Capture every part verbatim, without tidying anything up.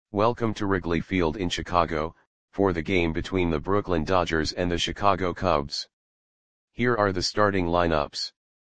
Welcome to Wrigley Field in Chicago, for the game between the Brooklyn Dodgers and the Chicago Cubs. Here are the starting lineups.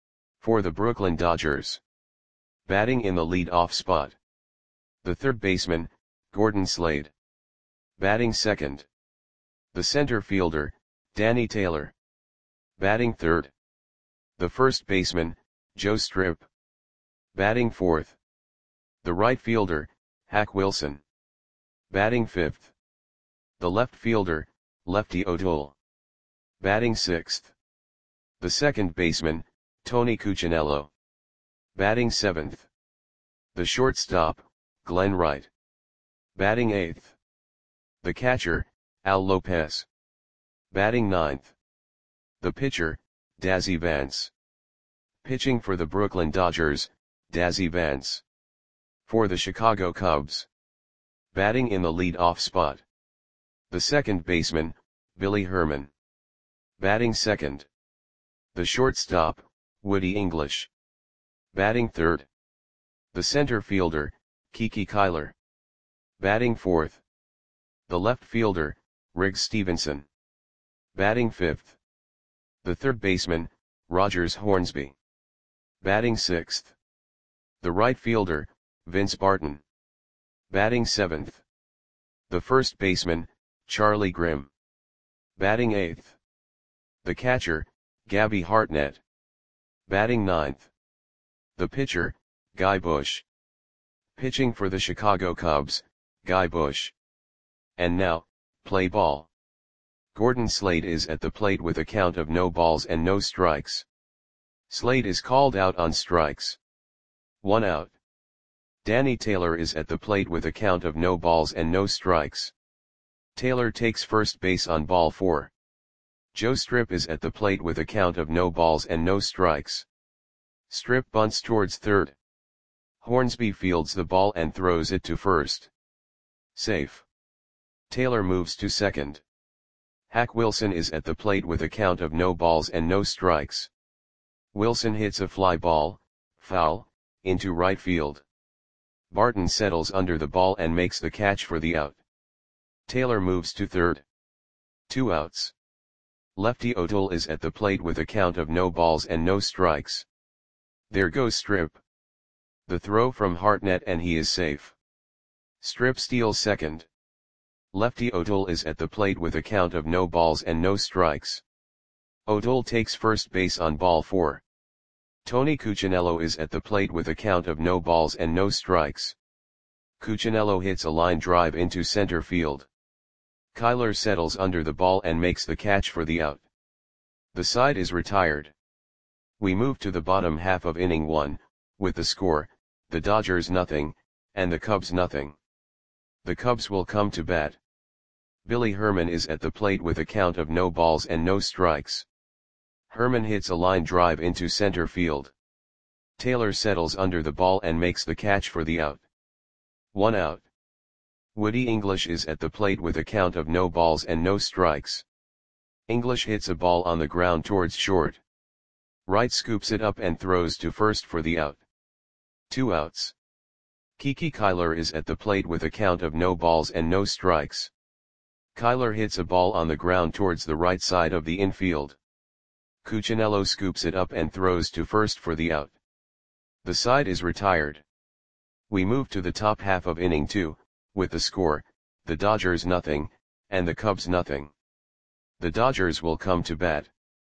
For the Brooklyn Dodgers. Batting in the lead-off spot. The third baseman, Gordon Slade. Batting second. The center fielder, Danny Taylor. Batting third. The first baseman, Joe Strip. Batting fourth. The right fielder, Hack Wilson. Batting fifth. The left fielder, Lefty O'Toole. Batting sixth. The second baseman, Tony Cuccinello. Batting seventh. The shortstop, Glenn Wright. Batting eighth. The catcher, Al Lopez. Batting ninth. The pitcher, Dazzy Vance. Pitching for the Brooklyn Dodgers, Dazzy Vance. For the Chicago Cubs. Batting in the lead-off spot. The second baseman, Billy Herman. Batting second. The shortstop, Woody English. Batting third. The center fielder, Kiki Kyler. Batting fourth. The left fielder, Riggs Stevenson. Batting fifth. The third baseman, Rogers Hornsby. Batting sixth. The right fielder, Vince Barton. Batting seventh. The first baseman, Charlie Grimm. Batting eighth. The catcher, Gabby Hartnett. Batting ninth. The pitcher, Guy Bush. Pitching for the Chicago Cubs, Guy Bush. And now, play ball. Gordon Slade is at the plate with a count of no balls and no strikes. Slade is called out on strikes. One out. Danny Taylor is at the plate with a count of no balls and no strikes. Taylor takes first base on ball four. Joe Strip is at the plate with a count of no balls and no strikes. Strip bunts towards third. Hornsby fields the ball and throws it to first. Safe. Taylor moves to second. Hack Wilson is at the plate with a count of no balls and no strikes. Wilson hits a fly ball, foul, into right field. Barton settles under the ball and makes the catch for the out. Taylor moves to third. Two outs. Lefty O'Toole is at the plate with a count of no balls and no strikes. There goes Strip. The throw from Hartnett and he is safe. Strip steals second. Lefty O'Toole is at the plate with a count of no balls and no strikes. O'Toole takes first base on ball four. Tony Cuccinello is at the plate with a count of no balls and no strikes. Cuccinello hits a line drive into center field. Kyler settles under the ball and makes the catch for the out. The side is retired. We move to the bottom half of inning one, with the score, the Dodgers nothing, and the Cubs nothing. The Cubs will come to bat. Billy Herman is at the plate with a count of no balls and no strikes. Herman hits a line drive into center field. Taylor settles under the ball and makes the catch for the out. One out. Woody English is at the plate with a count of no balls and no strikes. English hits a ball on the ground towards short. Wright scoops it up and throws to first for the out. Two outs. Kiki Kyler is at the plate with a count of no balls and no strikes. Kyler hits a ball on the ground towards the right side of the infield. Cuccinello scoops it up and throws to first for the out. The side is retired. We move to the top half of inning two, with the score, the Dodgers nothing, and the Cubs nothing. The Dodgers will come to bat.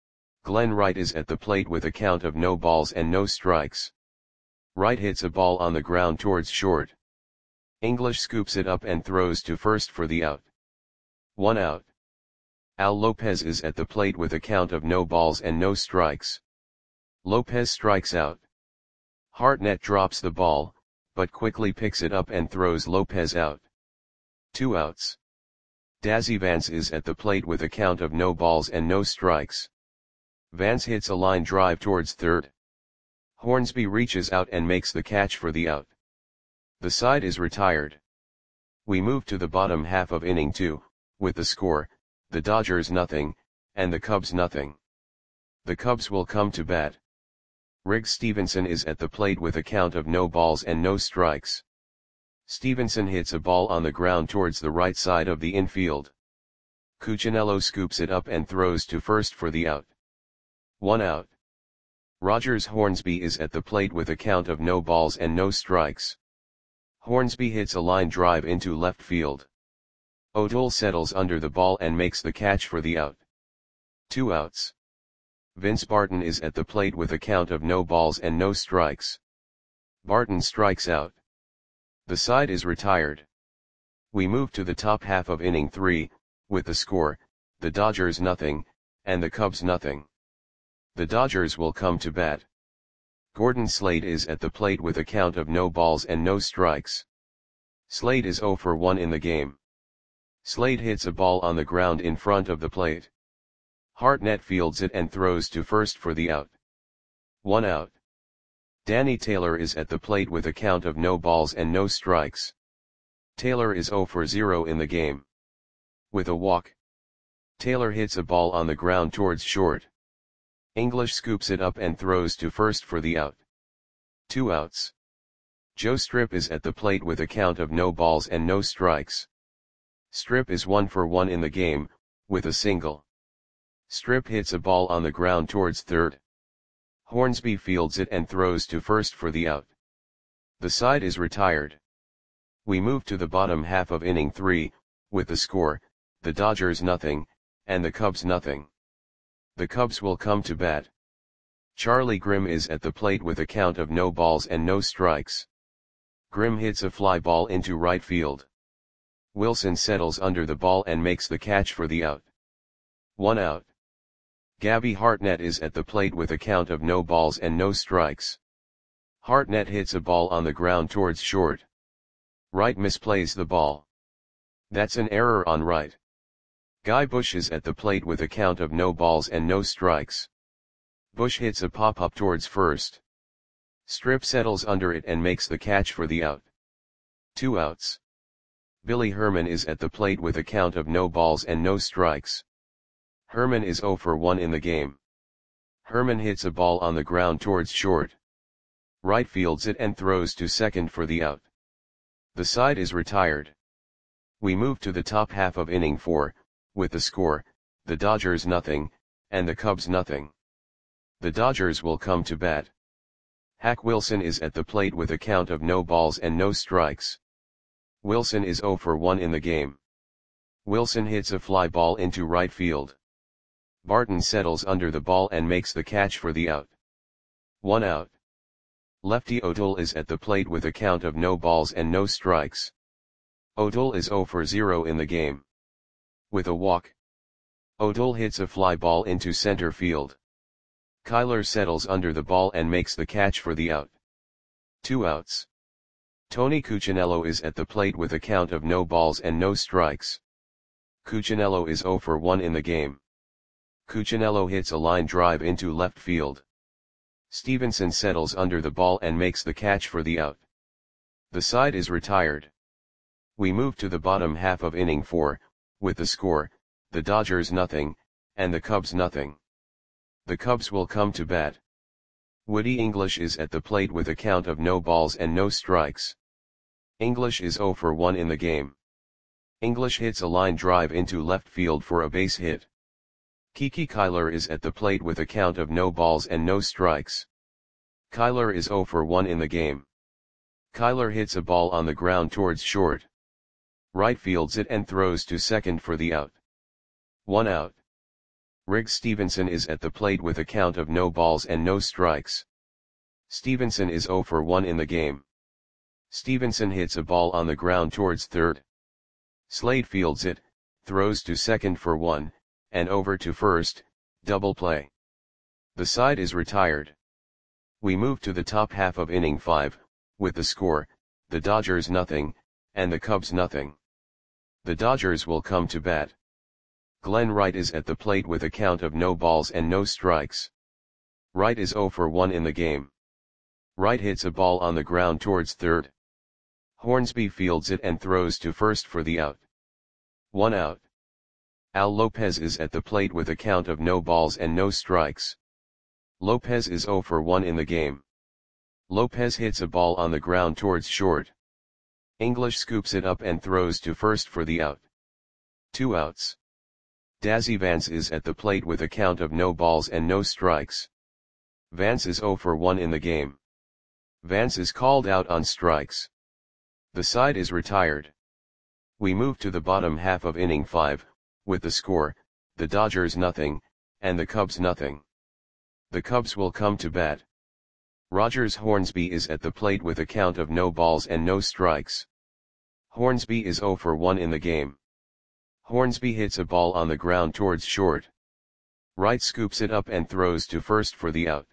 Glenn Wright is at the plate with a count of no balls and no strikes. Wright hits a ball on the ground towards short. English scoops it up and throws to first for the out. One out. Al Lopez is at the plate with a count of no balls and no strikes. Lopez strikes out. Hartnett drops the ball, but quickly picks it up and throws Lopez out. Two outs. Dazzy Vance is at the plate with a count of no balls and no strikes. Vance hits a line drive towards third. Hornsby reaches out and makes the catch for the out. The side is retired. We move to the bottom half of inning two, with the score, the Dodgers nothing, and the Cubs nothing. The Cubs will come to bat. Riggs Stevenson is at the plate with a count of no balls and no strikes. Stevenson hits a ball on the ground towards the right side of the infield. Cuccinello scoops it up and throws to first for the out. One out. Rogers Hornsby is at the plate with a count of no balls and no strikes. Hornsby hits a line drive into left field. O'Toole settles under the ball and makes the catch for the out. Two outs. Vince Barton is at the plate with a count of no balls and no strikes. Barton strikes out. The side is retired. We move to the top half of inning three, with the score, the Dodgers nothing, and the Cubs nothing. The Dodgers will come to bat. Gordon Slade is at the plate with a count of no balls and no strikes. Slade is oh for one in the game. Slade hits a ball on the ground in front of the plate. Hartnett fields it and throws to first for the out. One out. Danny Taylor is at the plate with a count of no balls and no strikes. Taylor is oh for zero in the game. With a walk, Taylor hits a ball on the ground towards short. English scoops it up and throws to first for the out. Two outs. Joe Strip is at the plate with a count of no balls and no strikes. Strip is one for one in the game, with a single. Strip hits a ball on the ground towards third. Hornsby fields it and throws to first for the out. The side is retired. We move to the bottom half of inning three, with the score, the Dodgers nothing, and the Cubs nothing. The Cubs will come to bat. Charlie Grimm is at the plate with a count of no balls and no strikes. Grimm hits a fly ball into right field. Wilson settles under the ball and makes the catch for the out. One out. Gabby Hartnett is at the plate with a count of no balls and no strikes. Hartnett hits a ball on the ground towards short. Wright misplays the ball. That's an error on Wright. Guy Bush is at the plate with a count of no balls and no strikes. Bush hits a pop-up towards first. Strip settles under it and makes the catch for the out. Two outs. Billy Herman is at the plate with a count of no balls and no strikes. Herman is oh for one in the game. Herman hits a ball on the ground towards short. Wright fields it and throws to second for the out. The side is retired. We move to the top half of inning four, with the score, the Dodgers nothing, and the Cubs nothing. The Dodgers will come to bat. Hack Wilson is at the plate with a count of no balls and no strikes. Wilson is oh for one in the game. Wilson hits a fly ball into right field. Barton settles under the ball and makes the catch for the out. One out. Lefty O'Toole is at the plate with a count of no balls and no strikes. O'Toole is oh for zero in the game. With a walk, O'Toole hits a fly ball into center field. Kyler settles under the ball and makes the catch for the out. Two outs. Tony Cuccinello is at the plate with a count of no balls and no strikes. Cuccinello is oh for one in the game. Cuccinello hits a line drive into left field. Stevenson settles under the ball and makes the catch for the out. The side is retired. We move to the bottom half of inning four, with the score, the Dodgers nothing, and the Cubs nothing. The Cubs will come to bat. Woody English is at the plate with a count of no balls and no strikes. English is oh for one in the game. English hits a line drive into left field for a base hit. Kiki Kyler is at the plate with a count of no balls and no strikes. Kyler is oh for one in the game. Kyler hits a ball on the ground towards short. Wright fields it and throws to second for the out. One out. Riggs Stevenson is at the plate with a count of no balls and no strikes. Stevenson is oh for one in the game. Stevenson hits a ball on the ground towards third. Slade fields it, throws to second for one, and over to first, double play. The side is retired. We move to the top half of inning five, with the score, the Dodgers nothing, and the Cubs nothing. The Dodgers will come to bat. Glenn Wright is at the plate with a count of no balls and no strikes. Wright is oh for one in the game. Wright hits a ball on the ground towards third. Hornsby fields it and throws to first for the out. One out. Al Lopez is at the plate with a count of no balls and no strikes. Lopez is oh for one in the game. Lopez hits a ball on the ground towards short. English scoops it up and throws to first for the out. Two outs. Dazzy Vance is at the plate with a count of no balls and no strikes. Vance is oh for one in the game. Vance is called out on strikes. The side is retired. We move to the bottom half of inning five, with the score, the Dodgers nothing, and the Cubs nothing. The Cubs will come to bat. Rogers Hornsby is at the plate with a count of no balls and no strikes. Hornsby is oh for one in the game. Hornsby hits a ball on the ground towards short. Wright scoops it up and throws to first for the out.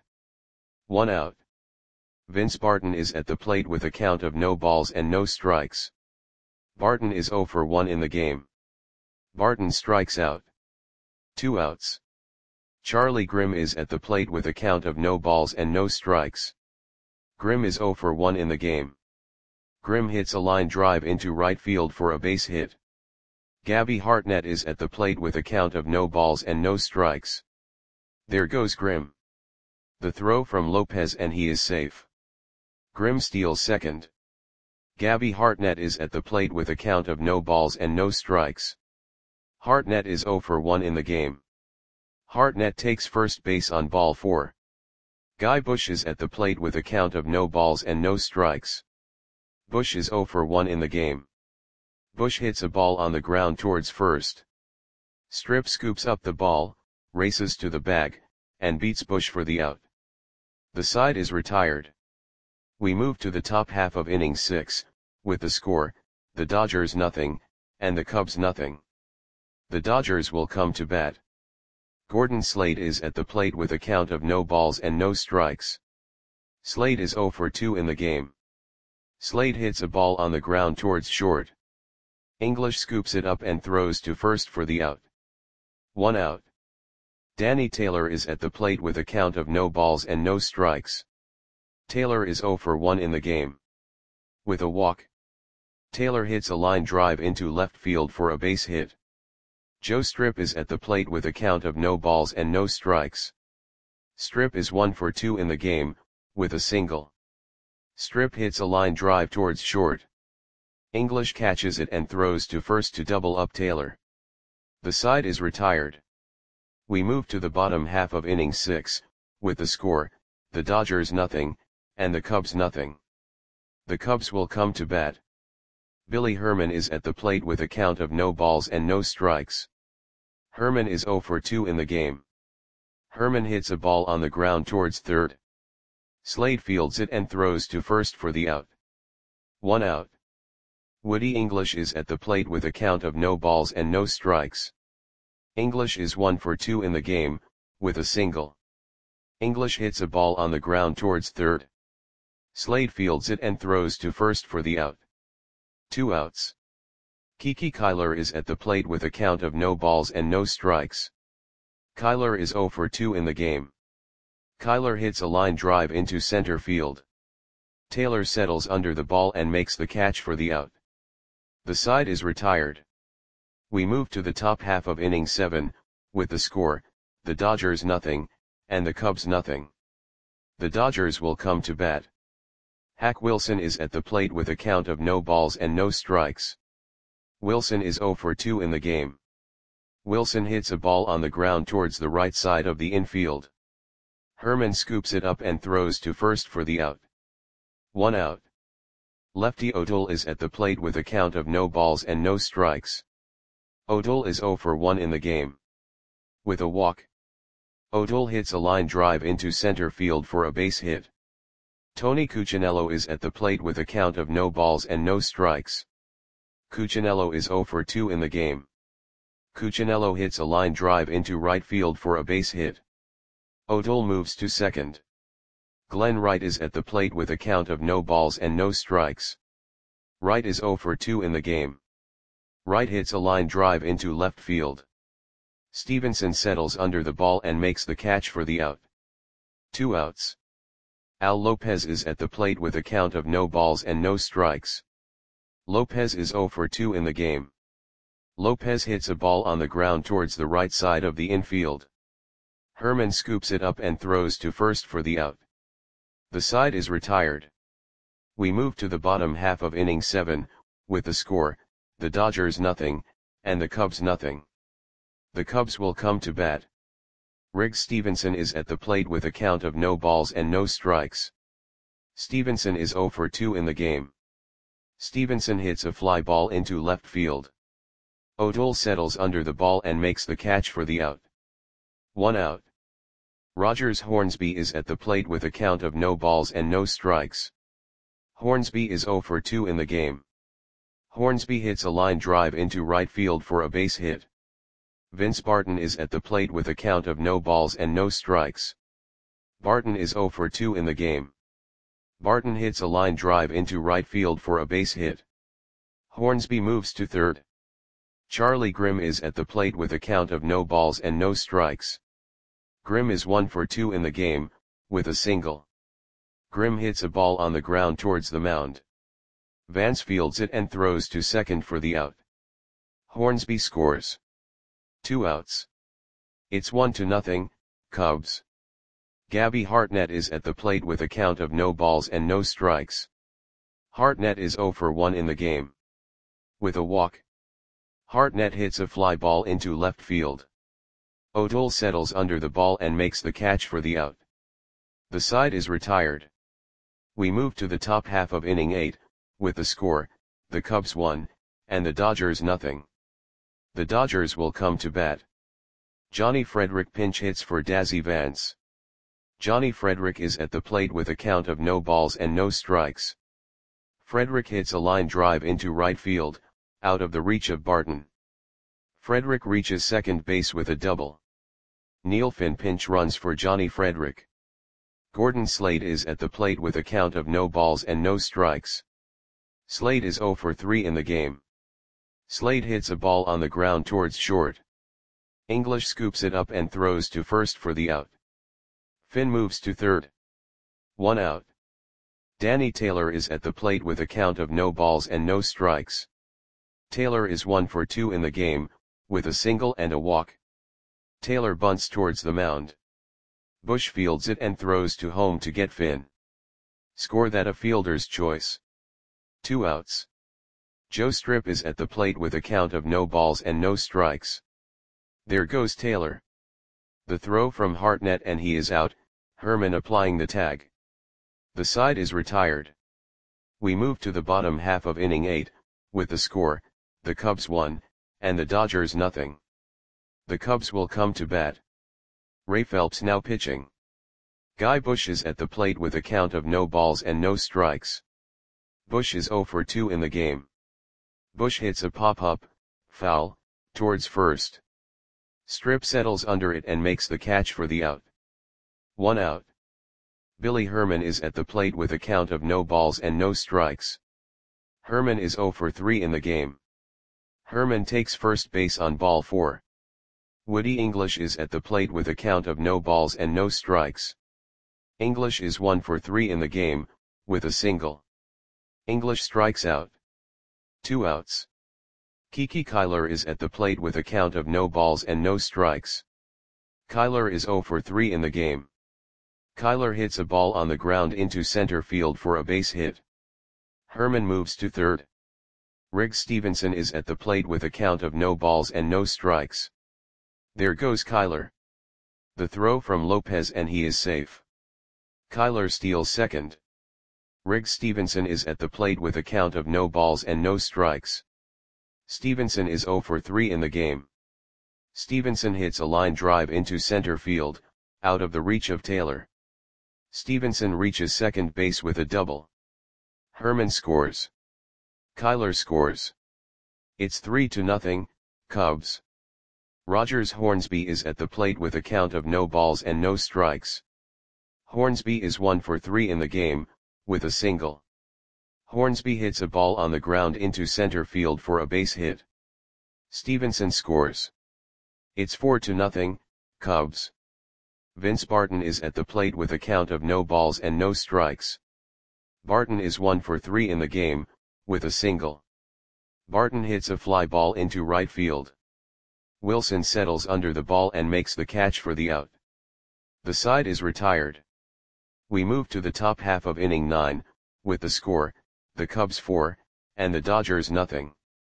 One out. Vince Barton is at the plate with a count of no balls and no strikes. Barton is oh for one in the game. Barton strikes out. Two outs. Charlie Grimm is at the plate with a count of no balls and no strikes. Grimm is oh for one in the game. Grimm hits a line drive into right field for a base hit. Gabby Hartnett is at the plate with a count of no balls and no strikes. There goes Grimm. The throw from Lopez and he is safe. Grimm steals second. Gabby Hartnett is at the plate with a count of no balls and no strikes. Hartnett is oh for one in the game. Hartnett takes first base on ball four. Guy Bush is at the plate with a count of no balls and no strikes. Bush is oh for one in the game. Bush hits a ball on the ground towards first. Strip scoops up the ball, races to the bag, and beats Bush for the out. The side is retired. We move to the top half of inning six, with the score, the Dodgers nothing, and the Cubs nothing. The Dodgers will come to bat. Gordon Slade is at the plate with a count of no balls and no strikes. Slade is oh for two in the game. Slade hits a ball on the ground towards short. English scoops it up and throws to first for the out. One out. Danny Taylor is at the plate with a count of no balls and no strikes. Taylor is oh for one in the game. With a walk. Taylor hits a line drive into left field for a base hit. Joe Strip is at the plate with a count of no balls and no strikes. Strip is one for two in the game, with a single. Strip hits a line drive towards short. English catches it and throws to first to double up Taylor. The side is retired. We move to the bottom half of inning six, with the score, the Dodgers nothing, and the Cubs nothing. The Cubs will come to bat. Billy Herman is at the plate with a count of no balls and no strikes. Herman is oh for two in the game. Herman hits a ball on the ground towards third. Slade fields it and throws to first for the out. One out. Woody English is at the plate with a count of no balls and no strikes. English is one for two in the game, with a single. English hits a ball on the ground towards third. Slade fields it and throws to first for the out. Two outs. Kiki Kyler is at the plate with a count of no balls and no strikes. Kyler is oh for two in the game. Kyler hits a line drive into center field. Taylor settles under the ball and makes the catch for the out. The side is retired. We move to the top half of inning seven, with the score, the Dodgers nothing, and the Cubs nothing. The Dodgers will come to bat. Hack Wilson is at the plate with a count of no balls and no strikes. Wilson is oh for two in the game. Wilson hits a ball on the ground towards the right side of the infield. Herman scoops it up and throws to first for the out. One out. Lefty O'Toole is at the plate with a count of no balls and no strikes. O'Toole is oh for one in the game. With a walk. O'Toole hits a line drive into center field for a base hit. Tony Cuccinello is at the plate with a count of no balls and no strikes. Cuccinello is oh for two in the game. Cuccinello hits a line drive into right field for a base hit. O'Toole moves to second. Glenn Wright is at the plate with a count of no balls and no strikes. Wright is oh for two in the game. Wright hits a line drive into left field. Stevenson settles under the ball and makes the catch for the out. Two outs. Al Lopez is at the plate with a count of no balls and no strikes. Lopez is oh for two in the game. Lopez hits a ball on the ground towards the right side of the infield. Herman scoops it up and throws to first for the out. The side is retired. We move to the bottom half of inning seven, with the score, the Dodgers nothing, and the Cubs nothing. The Cubs will come to bat. Riggs Stephenson is at the plate with a count of no balls and no strikes. Stephenson is oh for two in the game. Stephenson hits a fly ball into left field. O'Toole settles under the ball and makes the catch for the out. One out. Rogers Hornsby is at the plate with a count of no balls and no strikes. Hornsby is oh for two in the game. Hornsby hits a line drive into right field for a base hit. Vince Barton is at the plate with a count of no balls and no strikes. Barton is oh for two in the game. Barton hits a line drive into right field for a base hit. Hornsby moves to third. Charlie Grimm is at the plate with a count of no balls and no strikes. Grimm is one for two in the game, with a single. Grimm hits a ball on the ground towards the mound. Vance fields it and throws to second for the out. Hornsby scores. Two outs. It's one to nothing, Cubs. Gabby Hartnett is at the plate with a count of no balls and no strikes. Hartnett is oh for one in the game. With a walk. Hartnett hits a fly ball into left field. O'Toole settles under the ball and makes the catch for the out. The side is retired. We move to the top half of inning eight, with the score, the Cubs one, and the Dodgers nothing. The Dodgers will come to bat. Johnny Frederick pinch hits for Dazzy Vance. Johnny Frederick is at the plate with a count of no balls and no strikes. Frederick hits a line drive into right field, out of the reach of Barton. Frederick reaches second base with a double. Neil Finn pinch runs for Johnny Frederick. Gordon Slade is at the plate with a count of no balls and no strikes. Slade is oh for three in the game. Slade hits a ball on the ground towards short. English scoops it up and throws to first for the out. Finn moves to third. One out. Danny Taylor is at the plate with a count of no balls and no strikes. Taylor is one for two in the game, with a single and a walk. Taylor bunts towards the mound. Bush fields it and throws to home to get Finn. Score that a fielder's choice. Two outs. Joe Strip is at the plate with a count of no balls and no strikes. There goes Taylor. The throw from Hartnett and he is out, Herman applying the tag. The side is retired. We move to the bottom half of inning eight, with the score, the Cubs one, and the Dodgers nothing. The Cubs will come to bat. Ray Phelps now pitching. Guy Bush is at the plate with a count of no balls and no strikes. Bush is oh for two in the game. Bush hits a pop-up, foul, towards first. Strip settles under it and makes the catch for the out. One out. Billy Herman is at the plate with a count of no balls and no strikes. Herman is oh for three in the game. Herman takes first base on ball four. Woody English is at the plate with a count of no balls and no strikes. English is one for three in the game, with a single. English strikes out. Two outs. Kiki Kyler is at the plate with a count of no balls and no strikes. Kyler is oh for three in the game. Kyler hits a ball on the ground into center field for a base hit. Herman moves to third. Riggs Stephenson is at the plate with a count of no balls and no strikes. There goes Kyler. The throw from Lopez and he is safe. Kyler steals second. Riggs Stephenson is at the plate with a count of no balls and no strikes. Stephenson is oh for three in the game. Stephenson hits a line drive into center field, out of the reach of Taylor. Stephenson reaches second base with a double. Herman scores. Kyler scores. It's three to nothing, Cubs. Rogers Hornsby is at the plate with a count of no balls and no strikes. Hornsby is one for three in the game, with a single. Hornsby hits a ball on the ground into center field for a base hit. Stephenson scores. It's four to nothing, Cubs. Vince Barton is at the plate with a count of no balls and no strikes. Barton is one for three in the game, with a single. Barton hits a fly ball into right field. Wilson settles under the ball and makes the catch for the out. The side is retired. We move to the top half of inning nine, with the score, the Cubs four, and the Dodgers nothing.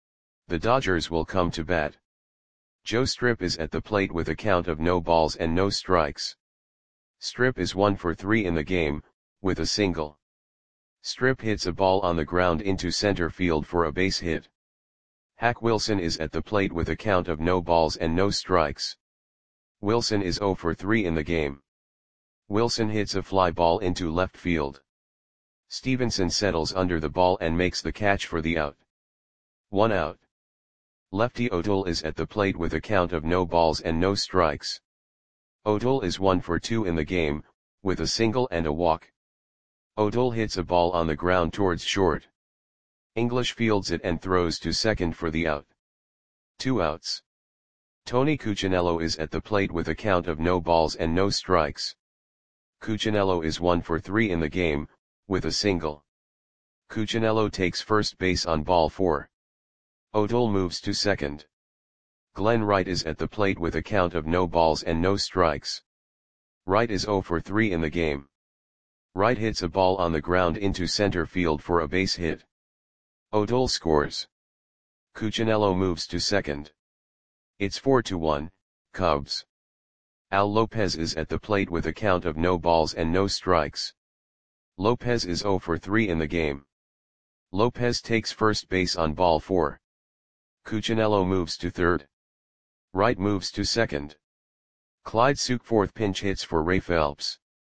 The Dodgers will come to bat. Joe Strip is at the plate with a count of no balls and no strikes. Strip is one for three in the game, with a single. Strip hits a ball on the ground into center field for a base hit. Hack Wilson is at the plate with a count of no balls and no strikes. Wilson is zero for three in the game. Wilson hits a fly ball into left field. Stevenson settles under the ball and makes the catch for the out. One out. Lefty O'Toole is at the plate with a count of no balls and no strikes. O'Toole is one for two in the game, with a single and a walk. O'Toole hits a ball on the ground towards short. English fields it and throws to second for the out. Two outs. Tony Cuccinello is at the plate with a count of no balls and no strikes. Cuccinello is one for three in the game, with a single. Cuccinello takes first base on ball four. O'Toole moves to second. Glenn Wright is at the plate with a count of no balls and no strikes. Wright is zero for three in the game. Wright hits a ball on the ground into center field for a base hit. O'Toole scores. Cuccinello moves to second. It's four to one, Cubs. Al Lopez is at the plate with a count of no balls and no strikes. Lopez is zero for three in the game. Lopez takes first base on ball four. Cuccinello moves to third. Wright moves to second. Clyde Sukeforth pinch hits for Ray Phelps.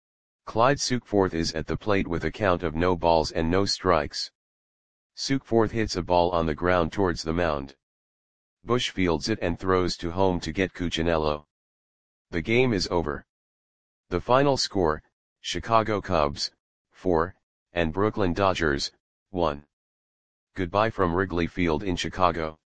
Clyde Sukeforth is at the plate with a count of no balls and no strikes. Sukeforth hits a ball on the ground towards the mound. Bush fields it and throws to home to get Cuccinello. The game is over. The final score, Chicago Cubs, four, and Brooklyn Dodgers, one. Goodbye from Wrigley Field in Chicago.